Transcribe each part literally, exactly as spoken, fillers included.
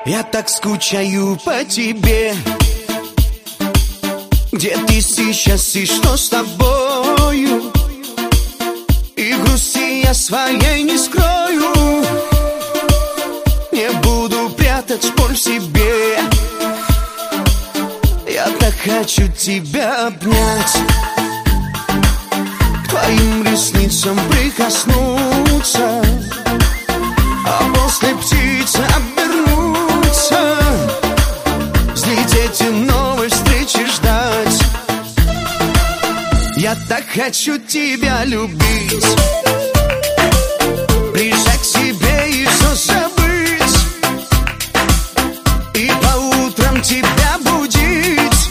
Я так скучаю по тебе. Где ты сейчас и что с тобою? И грусти я своей не скрою. Не буду прятать боль в себе. Я так хочу тебя обнять, к твоим ресницам прикоснуться, а после птицы обернуться, взлететь и новой встречи ждать. Я так хочу тебя любить, прижать к себе и все забыть, и по утрам тебя будить,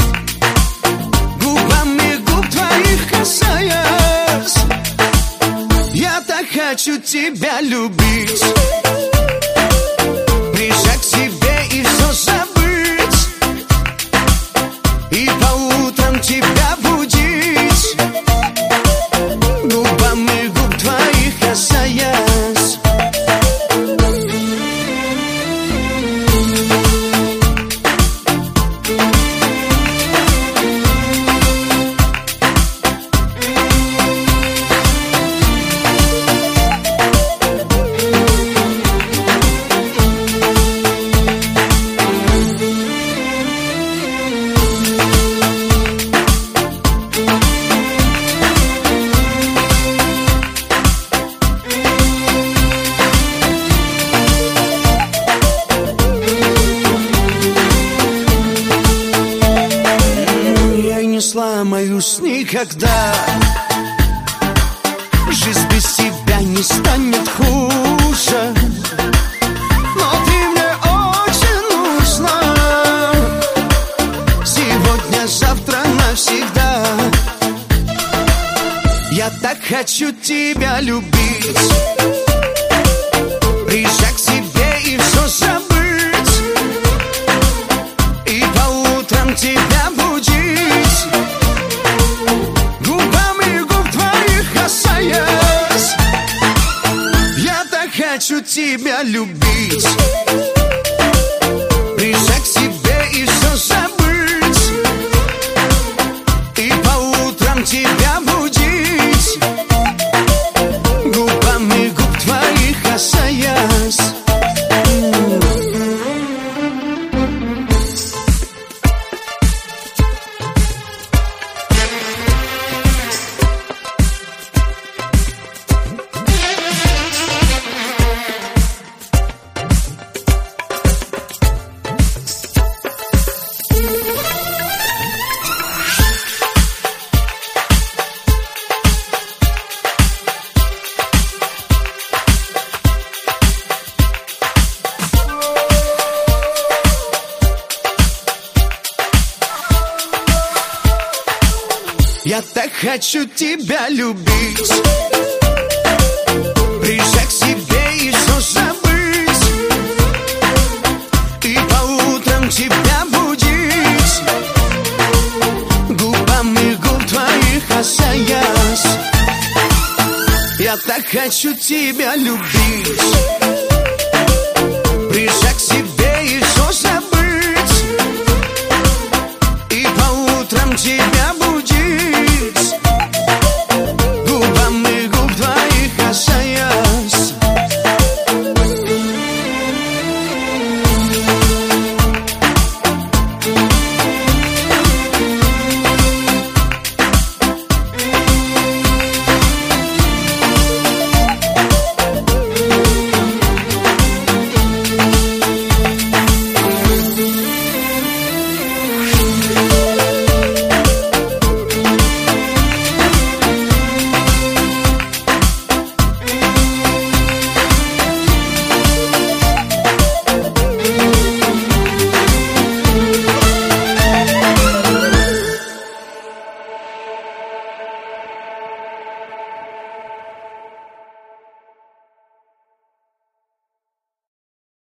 губами губ твоих касаясь. Я так хочу тебя любить, прижать к себе и все забыть, и по утрам тебя будить, губами губ твоих касаясь. Сломаюсь никогда. Жизнь без тебя не станет хуже, но ты мне очень нужна. Сегодня, завтра, навсегда. Я так хочу тебя любить, прижать к себе и все забыть, и по утрам тебя будить, губами губ твоих касаясь. Я так хочу тебя любить, прижать к себе и все забыть, и по утрам тебя будить, губами губ твоих касаясь. Я так хочу тебя любить, прижать к себе и все забыть, и по утрам тебя будить, губами губ твоих касаясь. Я так хочу тебя любить.